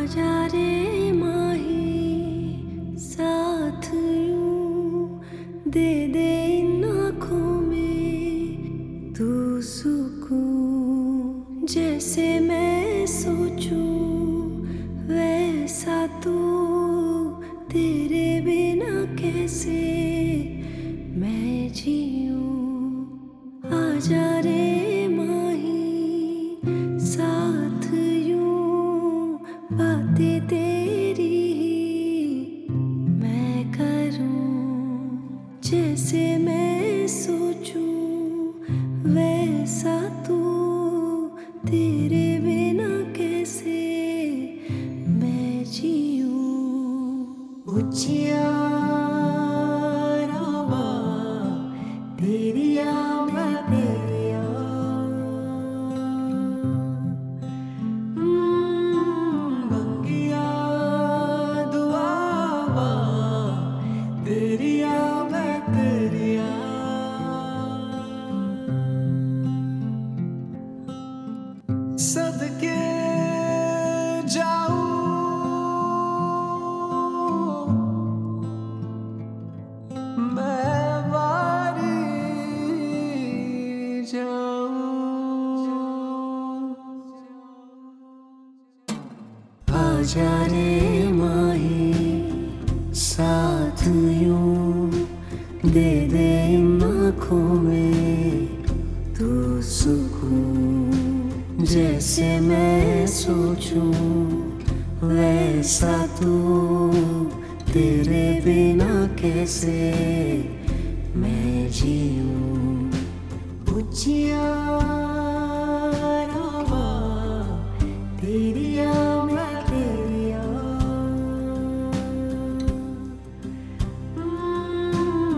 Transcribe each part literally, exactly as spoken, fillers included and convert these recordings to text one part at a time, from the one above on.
आजा रे माही साथ यूं दे दे इन आँखों में तू सुकून। जैसे मैं सोचूं वैसा तू, तेरे बिना कैसे मैं जीऊं। आजा रे साथ यूं बातें तेरी मैं करूं। जैसे मैं सोचूं वैसा तू, तेरे बिना कैसे मैं जीऊं। ऊंचियां रावां तेरिया मैं तेरिया, तेरिया मैं तेरिया। सदके जाऊं मैं वारी जाऊं। आजा रे माही साथ यूं दे दे इन आँखों में तू सुकून। जैसे मैं सोचूं वैसा तू, तेरे बिना कैसे मैं जीऊं। ऊंचियां रावां तेरिया मैं तेरिया,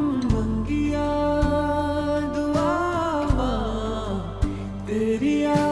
तेरिया